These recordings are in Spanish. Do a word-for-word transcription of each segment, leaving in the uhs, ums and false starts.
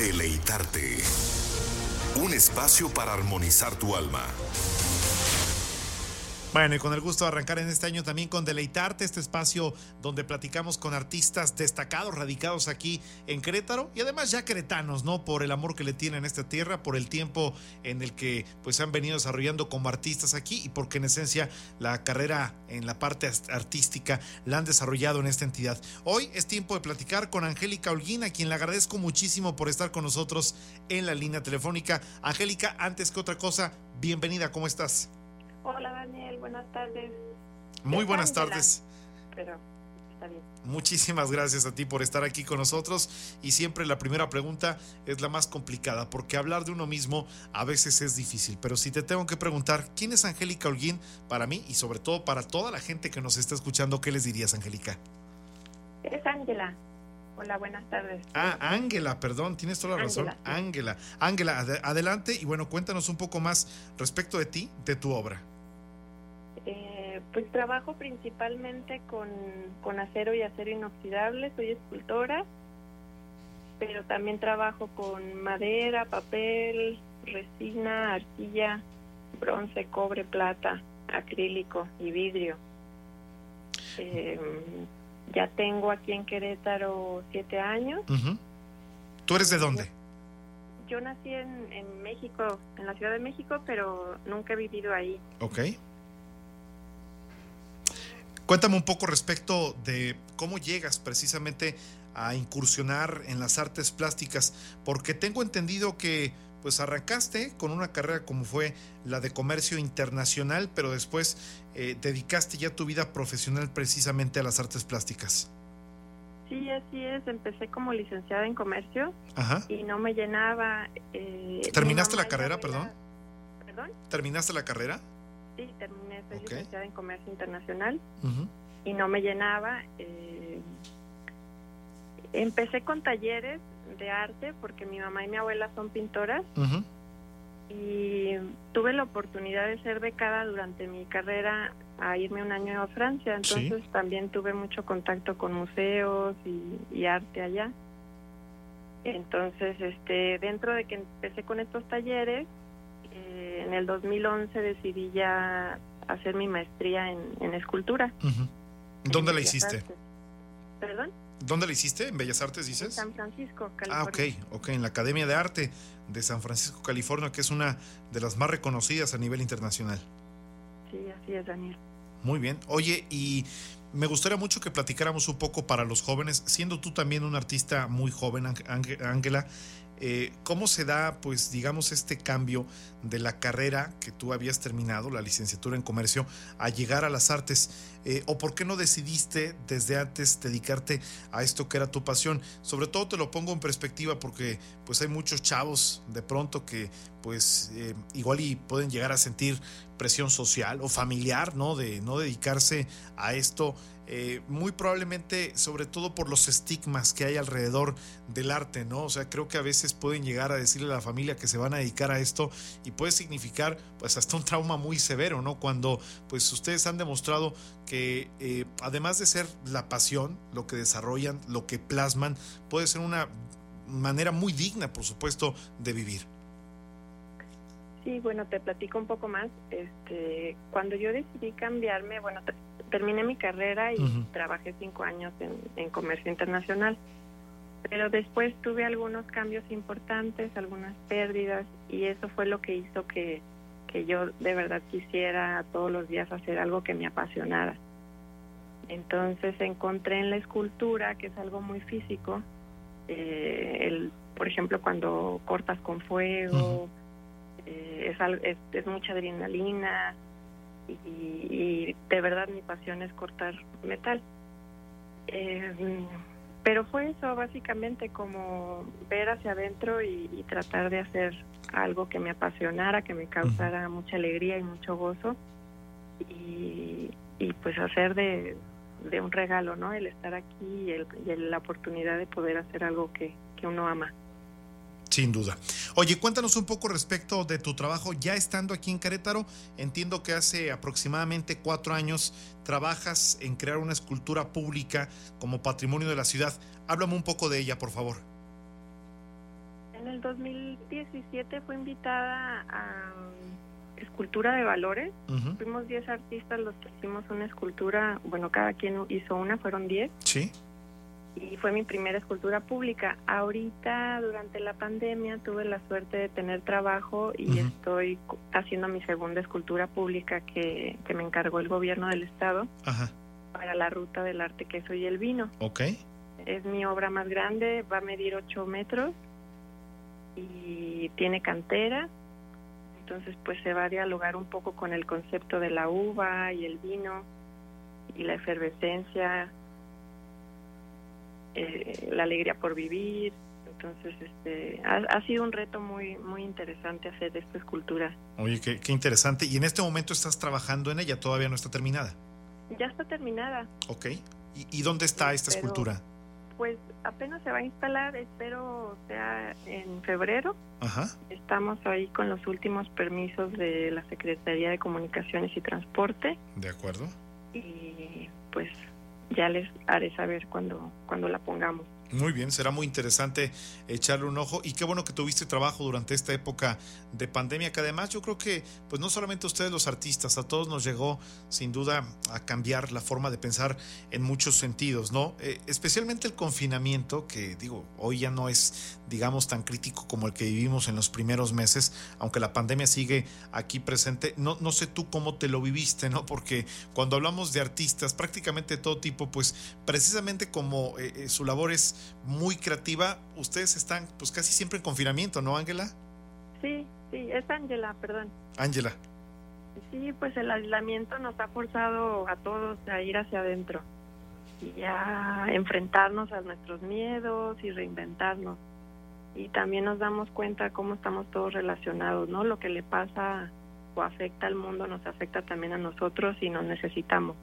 Deleitarte. Un espacio para armonizar tu alma. Bueno, y con el gusto de arrancar en este año también con Deleitarte, este espacio donde platicamos con artistas destacados, radicados aquí en Querétaro y además ya queretanos, ¿no? Por el amor que le tienen a esta tierra, por el tiempo en el que pues se han venido desarrollando como artistas aquí y porque en esencia la carrera en la parte artística la han desarrollado en esta entidad. Hoy es tiempo de platicar con Angélica Holguín, a quien le agradezco muchísimo por estar con nosotros en la línea telefónica. Angélica, antes que otra cosa, bienvenida, ¿cómo estás? Hola Daniel, buenas tardes. Muy buenas tardes. Pero está bien. Muchísimas gracias a ti por estar aquí con nosotros y siempre la primera pregunta es la más complicada porque hablar de uno mismo a veces es difícil, pero si te tengo que preguntar ¿quién es Angélica Holguín para mí y sobre todo para toda la gente que nos está escuchando? ¿Qué les dirías, Angélica? Es Ángela. Hola, buenas tardes. Ah, Ángela, perdón, tienes toda la razón. Ángela. Ángela, ad- adelante y bueno, cuéntanos un poco más respecto de ti, de tu obra. Eh, pues trabajo principalmente con, con acero y acero inoxidable, soy escultora, pero también trabajo con madera, papel, resina, arcilla, bronce, cobre, plata, acrílico y vidrio. Eh, ya tengo aquí en Querétaro siete años. Uh-huh. ¿Tú eres de dónde? Yo nací en, en México, en la Ciudad de México, pero nunca he vivido ahí. Ok. Cuéntame un poco respecto de cómo llegas precisamente a incursionar en las artes plásticas, porque tengo entendido que pues arrancaste con una carrera como fue la de comercio internacional, pero después eh, dedicaste ya tu vida profesional precisamente a las artes plásticas. Sí, así es. Empecé como licenciada en comercio. Ajá. Y no me llenaba. Eh, ¿Terminaste la carrera, perdón? ¿Perdón? ¿Terminaste la carrera? Sí, terminé, soy Okay. licenciada en comercio internacional. Uh-huh. Y no me llenaba. Eh, empecé con talleres de arte porque mi mamá y mi abuela son pintoras. Uh-huh. Y tuve la oportunidad de ser becada durante mi carrera a irme un año a Francia. Entonces sí. También tuve mucho contacto con museos y, y arte allá. Entonces, este, dentro de que empecé con estos talleres, eh, en el dos mil once decidí ya hacer mi maestría en, en escultura. Uh-huh. ¿Dónde en la Bellas hiciste? Artes. ¿Perdón? ¿Dónde la hiciste? ¿En Bellas Artes dices? En San Francisco, Ah, California. ok, ok, en la Academia de Arte de San Francisco, California, que es una de las más reconocidas a nivel internacional. Sí, así es, Daniel. Muy bien. Oye, y me gustaría mucho que platicáramos un poco para los jóvenes, siendo tú también un artista muy joven, Ángela, eh, ¿cómo se da, pues, digamos, este cambio de la carrera que tú habías terminado, la licenciatura en comercio, a llegar a las artes? Eh, ¿O por qué no decidiste desde antes dedicarte a esto que era tu pasión? Sobre todo te lo pongo en perspectiva porque pues hay muchos chavos de pronto que pues eh, igual y pueden llegar a sentir presión social o familiar, ¿no? De no dedicarse a esto, eh, muy probablemente sobre todo por los estigmas que hay alrededor del arte, ¿no? O sea, creo que a veces pueden llegar a decirle a la familia que se van a dedicar a esto y puede significar pues hasta un trauma muy severo, ¿no? Cuando pues ustedes han demostrado que eh, además de ser la pasión, lo que desarrollan, lo que plasman, puede ser una manera muy digna, por supuesto, de vivir. Sí, bueno, te platico un poco más. Este, cuando yo decidí cambiarme, bueno, te, terminé mi carrera y uh-huh. trabajé cinco años en, en comercio internacional, pero después tuve algunos cambios importantes, algunas pérdidas, y eso fue lo que hizo que, que yo de verdad quisiera todos los días hacer algo que me apasionara. Entonces encontré en la escultura, que es algo muy físico, eh, el, por ejemplo, cuando cortas con fuego, uh-huh. eh, es, es, es mucha adrenalina y, y de verdad mi pasión es cortar metal. Eh, pero fue eso básicamente, como ver hacia adentro y, y tratar de hacer algo que me apasionara, que me causara uh-huh. mucha alegría y mucho gozo y, y pues hacer de, de un regalo, ¿no? El estar aquí y, el, y el, la oportunidad de poder hacer algo que, que uno ama. Sin duda. Oye, cuéntanos un poco respecto de tu trabajo ya estando aquí en Querétaro. Entiendo que hace aproximadamente cuatro años trabajas en crear una escultura pública como patrimonio de la ciudad. Háblame un poco de ella, por favor. En el dos mil diecisiete fui invitada a Escultura de Valores. Uh-huh. Fuimos diez artistas los que hicimos una escultura, bueno, cada quien hizo una, fueron diez. Sí. Y fue mi primera escultura pública. Ahorita, durante la pandemia, tuve la suerte de tener trabajo y uh-huh. estoy haciendo mi segunda escultura pública que, que me encargó el gobierno del estado. Ajá. Para la ruta del arte, queso y el vino. Ok. Es mi obra más grande, va a medir ocho metros y tiene cantera. Entonces, pues se va a dialogar un poco con el concepto de la uva y el vino y la efervescencia, eh, la alegría por vivir. Entonces, este, ha, ha sido un reto muy, muy interesante hacer esta escultura. Oye, qué, qué interesante. ¿Y en este momento estás trabajando en ella? ¿Todavía no está terminada? Ya está terminada. Ok. ¿Y, y dónde está esta Pero, escultura? Pues apenas se va a instalar, espero sea en febrero. Ajá. Estamos ahí con los últimos permisos de la Secretaría de Comunicaciones y Transporte. De acuerdo. Y pues ya les haré saber cuando, cuando la pongamos. Muy bien, será muy interesante echarle un ojo y qué bueno que tuviste trabajo durante esta época de pandemia, que además yo creo que pues no solamente a ustedes los artistas, a todos nos llegó sin duda a cambiar la forma de pensar en muchos sentidos, ¿no? Eh, especialmente el confinamiento, que digo, hoy ya no es digamos tan crítico como el que vivimos en los primeros meses, aunque la pandemia sigue aquí presente. No, no sé tú cómo te lo viviste, ¿no? Porque cuando hablamos de artistas, prácticamente de todo tipo, pues precisamente como eh, su labor es muy creativa, ustedes están pues casi siempre en confinamiento, ¿no, Ángela? Sí, sí, es Ángela, perdón. Ángela. Sí, pues el aislamiento nos ha forzado a todos a ir hacia adentro y a enfrentarnos a nuestros miedos y reinventarnos. Y también nos damos cuenta cómo estamos todos relacionados, ¿no? Lo que le pasa o afecta al mundo nos afecta también a nosotros y nos necesitamos.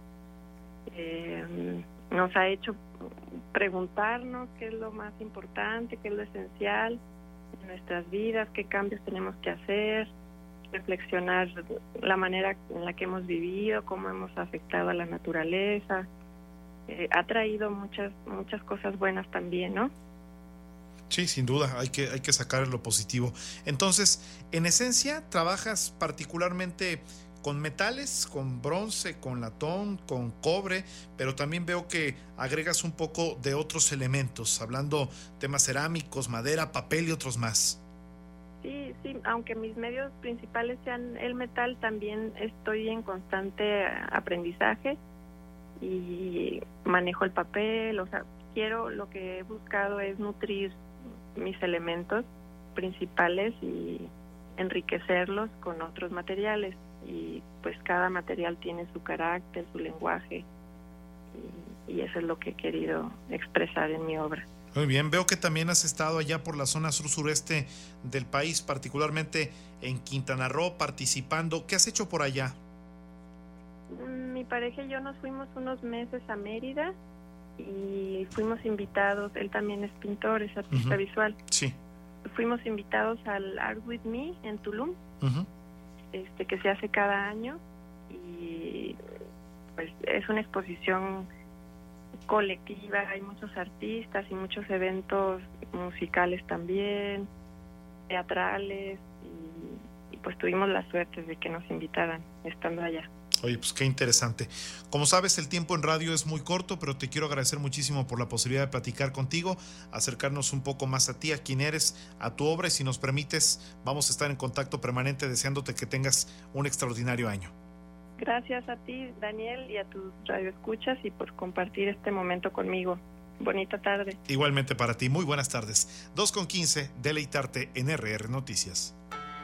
Eh, nos ha hecho preguntarnos qué es lo más importante, qué es lo esencial en nuestras vidas, qué cambios tenemos que hacer, reflexionar la manera en la que hemos vivido, cómo hemos afectado a la naturaleza. Eh, ha traído muchas muchas cosas buenas también, ¿no? Sí, sin duda, hay que, hay que sacar lo positivo. Entonces, en esencia, trabajas particularmente con metales, con bronce, con latón, con cobre, pero también veo que agregas un poco de otros elementos, hablando temas cerámicos, madera, papel y otros más. Sí, sí, aunque mis medios principales sean el metal, también estoy en constante aprendizaje y manejo el papel, o sea, quiero, lo que he buscado es nutrir mis elementos principales y enriquecerlos con otros materiales. Y pues cada material tiene su carácter, su lenguaje, y, y eso es lo que he querido expresar en mi obra. Muy bien, veo que también has estado allá por la zona sur-sureste del país, particularmente en Quintana Roo, participando. ¿Qué has hecho por allá? Mi pareja y yo nos fuimos unos meses a Mérida y fuimos invitados, él también es pintor, es artista uh-huh. visual. Sí. Fuimos invitados al Art With Me en Tulum. Uh-huh. Este, que se hace cada año y pues es una exposición colectiva, hay muchos artistas y muchos eventos musicales también, teatrales y, y pues tuvimos la suerte de que nos invitaran estando allá. Oye, pues qué interesante. Como sabes, el tiempo en radio es muy corto, pero te quiero agradecer muchísimo por la posibilidad de platicar contigo, acercarnos un poco más a ti, a quién eres, a tu obra, y si nos permites, vamos a estar en contacto permanente deseándote que tengas un extraordinario año. Gracias a ti, Daniel, y a tus radioescuchas y por compartir este momento conmigo. Bonita tarde. Igualmente para ti, muy buenas tardes. dos con quince, deleitarte en R R Noticias.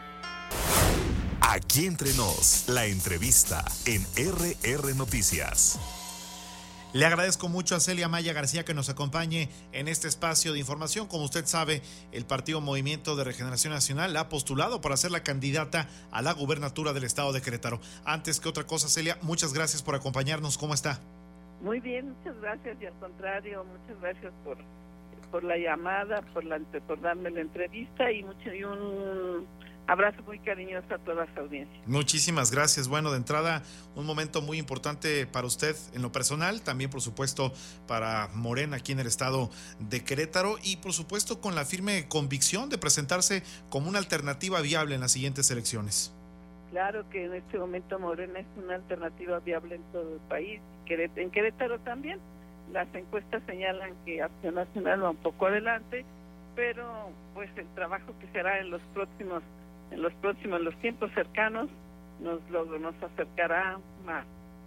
Aquí entre nos, la entrevista en R R Noticias. Le agradezco mucho a Celia Maya García que nos acompañe en este espacio de información. Como usted sabe, el Partido Movimiento de Regeneración Nacional la ha postulado para ser la candidata a la gubernatura del estado de Querétaro. Antes que otra cosa, Celia, muchas gracias por acompañarnos. ¿Cómo está? Muy bien, muchas gracias, y al contrario, muchas gracias por, por la llamada, por, la, por darme la entrevista y, mucho, y un abrazo muy cariñoso a toda su audiencia. Muchísimas gracias. Bueno, de entrada, un momento muy importante para usted en lo personal, también por supuesto para Morena aquí en el estado de Querétaro y por supuesto con la firme convicción de presentarse como una alternativa viable en las siguientes elecciones. Claro que en este momento Morena es una alternativa viable en todo el país, en Querétaro también. Las encuestas señalan que Acción Nacional va un poco adelante, pero pues el trabajo que será en los próximos en los próximos, los tiempos cercanos, nos, lo, nos acercará más.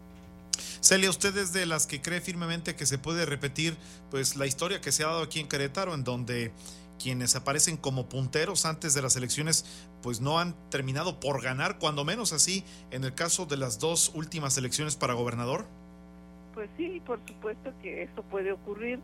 Celia, usted es de las que cree firmemente que se puede repetir pues la historia que se ha dado aquí en Querétaro, en donde quienes aparecen como punteros antes de las elecciones pues no han terminado por ganar, cuando menos así en el caso de las dos últimas elecciones para gobernador. Pues sí, por supuesto que eso puede ocurrir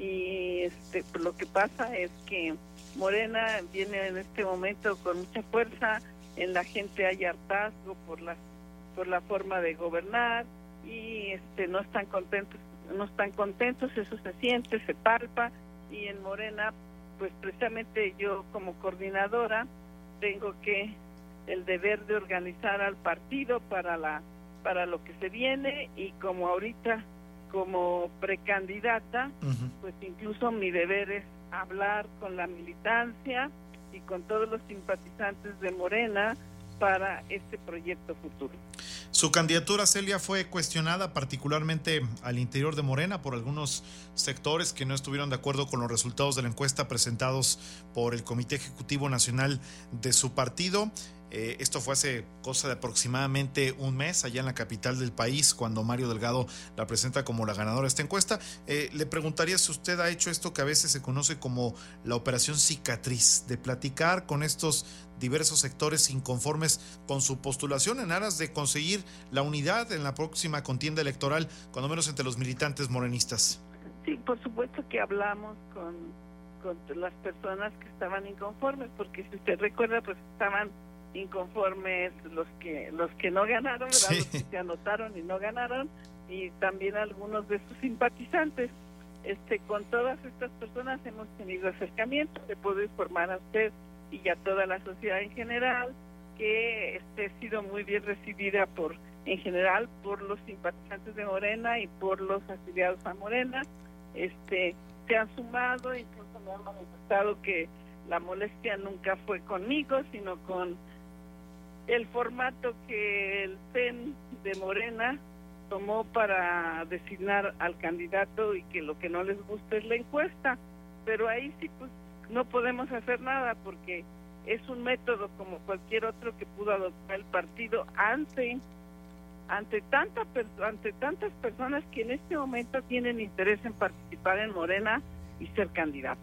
y este lo que pasa es que Morena viene en este momento con mucha fuerza, en la gente hay hartazgo por la por la forma de gobernar y este no están contentos, no están contentos, eso se siente, se palpa y en Morena pues precisamente yo como coordinadora tengo que el deber de organizar al partido para la para lo que se viene y como ahorita como precandidata, uh-huh. pues incluso mi deber es hablar con la militancia y con todos los simpatizantes de Morena para este proyecto futuro. Su candidatura, Celia, fue cuestionada particularmente al interior de Morena por algunos sectores que no estuvieron de acuerdo con los resultados de la encuesta presentados por el Comité Ejecutivo Nacional de su partido. Eh, esto fue hace cosa de aproximadamente un mes allá en la capital del país cuando Mario Delgado la presenta como la ganadora de esta encuesta. Eh, le preguntaría si usted ha hecho esto que a veces se conoce como la operación cicatriz, de platicar con estos diversos sectores inconformes con su postulación en aras de conseguir la unidad en la próxima contienda electoral, cuando menos entre los militantes morenistas. Sí, por supuesto que hablamos con, con las personas que estaban inconformes, porque si usted recuerda, pues estaban inconformes los que los que no ganaron, ¿verdad? Sí. Los que se anotaron y no ganaron, y también algunos de sus simpatizantes. Este, con todas estas personas hemos tenido acercamiento. Le puedo informar a usted y a toda la sociedad en general que este ha sido muy bien recibida por en general por los simpatizantes de Morena y por los afiliados a Morena. Este se han sumado, incluso me han manifestado que la molestia nunca fue conmigo, sino con el formato que el C E N de Morena tomó para designar al candidato y que lo que no les gusta es la encuesta, pero ahí sí pues no podemos hacer nada porque es un método como cualquier otro que pudo adoptar el partido ante ante tanta ante tantas personas que en este momento tienen interés en participar en Morena y ser candidato.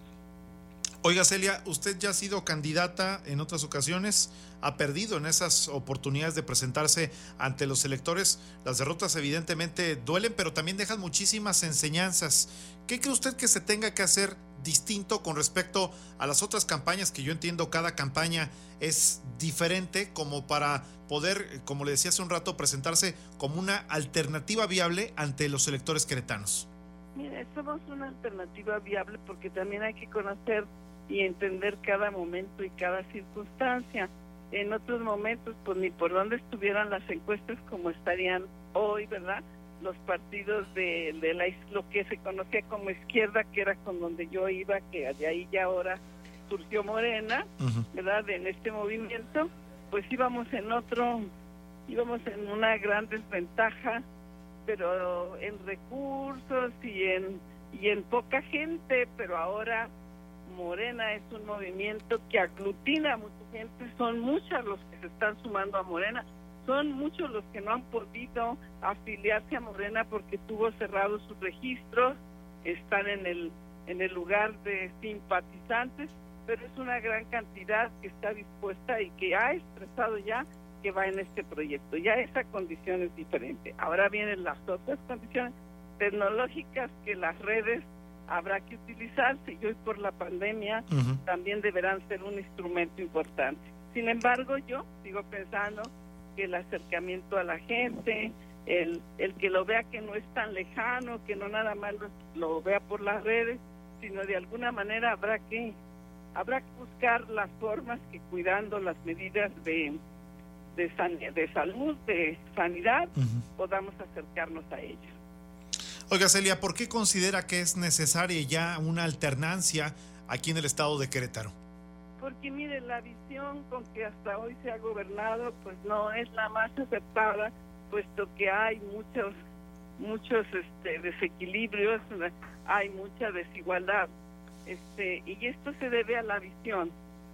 Oiga, Celia, usted ya ha sido candidata en otras ocasiones, ha perdido en esas oportunidades de presentarse ante los electores. Las derrotas evidentemente duelen, pero también dejan muchísimas enseñanzas. ¿Qué cree usted que se tenga que hacer distinto con respecto a las otras campañas, que yo entiendo cada campaña es diferente, como para poder, como le decía hace un rato, presentarse como una alternativa viable ante los electores queretanos? Mire, somos una alternativa viable porque también hay que conocer y entender cada momento y cada circunstancia. En otros momentos, pues ni por dónde estuvieran las encuestas como estarían hoy, ¿verdad? Los partidos de, de la, lo que se conocía como izquierda, que era con donde yo iba, que de ahí ya ahora surgió Morena, uh-huh. ¿verdad? En este movimiento, pues íbamos en otro, íbamos en una gran desventaja, pero en recursos y en y en poca gente, pero ahora Morena es un movimiento que aglutina a mucha gente, son muchos los que se están sumando a Morena, son muchos los que no han podido afiliarse a Morena porque tuvo cerrados sus registros, están en el en el lugar de simpatizantes, pero es una gran cantidad que está dispuesta y que ha expresado ya que va en este proyecto. Ya esa condición es diferente. Ahora vienen las otras condiciones tecnológicas que las redes habrá que utilizarse y hoy por la pandemia uh-huh. también deberán ser un instrumento importante. Sin embargo, yo sigo pensando que el acercamiento a la gente, el, el que lo vea que no es tan lejano, que no nada más lo, lo vea por las redes, sino de alguna manera habrá que Habrá que buscar las formas que, cuidando las medidas de, de, san, de salud, de sanidad, uh-huh. podamos acercarnos a ellos. Oiga, Celia, ¿por qué considera que es necesaria ya una alternancia aquí en el estado de Querétaro? Porque mire, la visión con que hasta hoy se ha gobernado pues no es la más aceptada, puesto que hay muchos muchos este, desequilibrios, hay mucha desigualdad, este y esto se debe a la visión.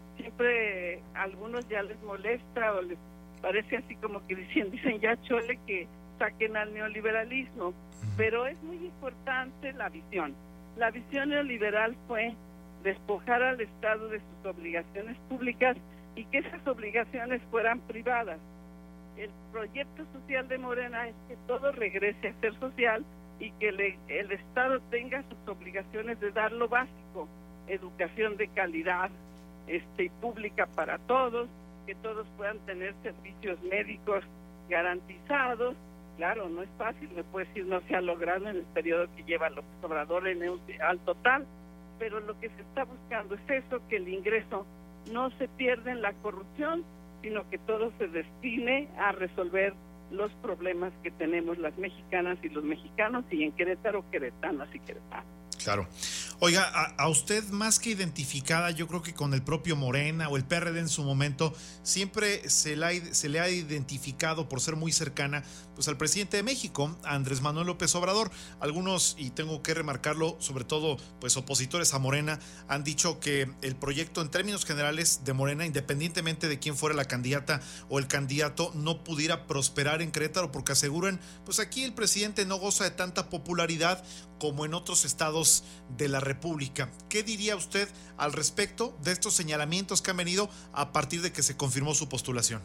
Siempre a algunos ya les molesta o les parece así como que dicen, dicen ya chole que saquen al neoliberalismo, pero es muy importante la visión. La visión neoliberal fue despojar al Estado de sus obligaciones públicas y que esas obligaciones fueran privadas. El proyecto social de Morena es que todo regrese a ser social y que le, el Estado tenga sus obligaciones de dar lo básico, educación de calidad este, y pública para todos, que todos puedan tener servicios médicos garantizados. Claro, no es fácil, me puede decir, no se ha logrado en el periodo que lleva López Obrador en el, al total, pero lo que se está buscando es eso, que el ingreso no se pierda en la corrupción, sino que todo se destine a resolver los problemas que tenemos las mexicanas y los mexicanos, y en Querétaro, queretanas y queretanos. Claro. Oiga, a, a usted más que identificada, yo creo que con el propio Morena o el P R D en su momento, siempre se, la, se le ha identificado por ser muy cercana pues al presidente de México, Andrés Manuel López Obrador. Algunos, y tengo que remarcarlo, sobre todo pues opositores a Morena, han dicho que el proyecto en términos generales de Morena, independientemente de quién fuera la candidata o el candidato, no pudiera prosperar en Querétaro, porque aseguran, pues aquí el presidente no goza de tanta popularidad como en otros estados de la República. ¿Qué diría usted al respecto de estos señalamientos que han venido a partir de que se confirmó su postulación?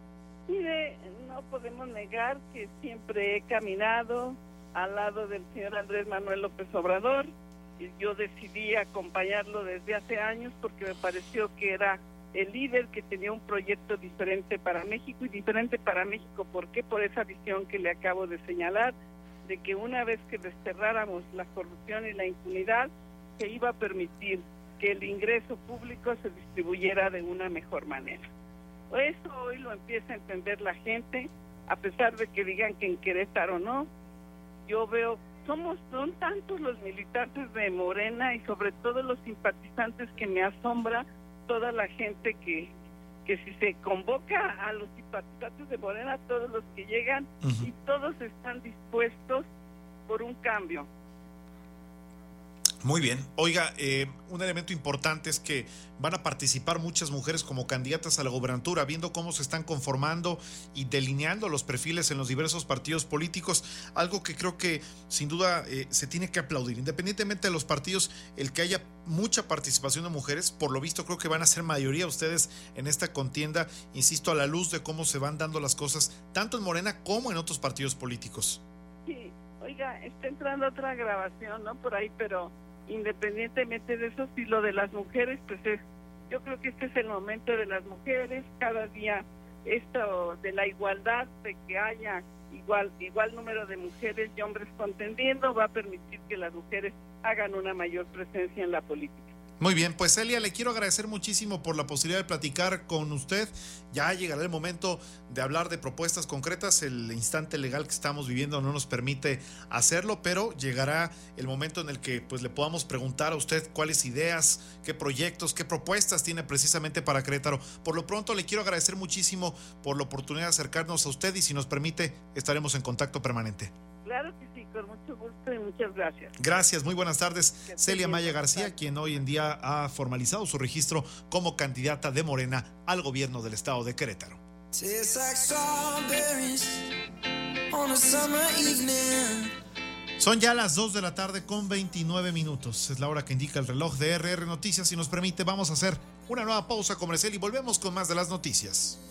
Mire, no podemos negar que siempre he caminado al lado del señor Andrés Manuel López Obrador, y yo decidí acompañarlo desde hace años porque me pareció que era el líder que tenía un proyecto diferente para México, y diferente para México, ¿por qué? Por esa visión que le acabo de señalar, de que una vez que desterráramos la corrupción y la impunidad, se iba a permitir que el ingreso público se distribuyera de una mejor manera. Eso hoy lo empieza a entender la gente, a pesar de que digan que en Querétaro no. Yo veo, somos, son tantos los militantes de Morena y sobre todo los simpatizantes, que me asombra toda la gente que que si se convoca a los simpatizantes de Morena, todos los que llegan, uh-huh. y todos están dispuestos por un cambio. Muy bien. Oiga, eh, un elemento importante es que van a participar muchas mujeres como candidatas a la gobernatura, viendo cómo se están conformando y delineando los perfiles en los diversos partidos políticos, algo que creo que sin duda eh, se tiene que aplaudir. Independientemente de los partidos, el que haya mucha participación de mujeres, por lo visto creo que van a ser mayoría ustedes en esta contienda, insisto, a la luz de cómo se van dando las cosas, tanto en Morena como en otros partidos políticos. Sí, oiga, está entrando otra grabación, ¿no? Por ahí, pero independientemente de eso, sí, lo de las mujeres, pues es, yo creo que este es el momento de las mujeres, cada día esto de la igualdad, de que haya igual igual número de mujeres y hombres contendiendo, va a permitir que las mujeres hagan una mayor presencia en la política. Muy bien, pues Celia, le quiero agradecer muchísimo por la posibilidad de platicar con usted. Ya llegará el momento de hablar de propuestas concretas. El instante legal que estamos viviendo no nos permite hacerlo, pero llegará el momento en el que pues le podamos preguntar a usted cuáles ideas, qué proyectos, qué propuestas tiene precisamente para Querétaro. Por lo pronto le quiero agradecer muchísimo por la oportunidad de acercarnos a usted, y si nos permite estaremos en contacto permanente. Claro que sí, con mucho gusto y muchas gracias. Gracias, muy buenas tardes. Celia Maya García, quien hoy en día ha formalizado su registro como candidata de Morena al gobierno del estado de Querétaro. Son ya las dos de la tarde con veintinueve minutos. Es la hora que indica el reloj de R R Noticias. Si nos permite, vamos a hacer una nueva pausa comercial y volvemos con más de las noticias.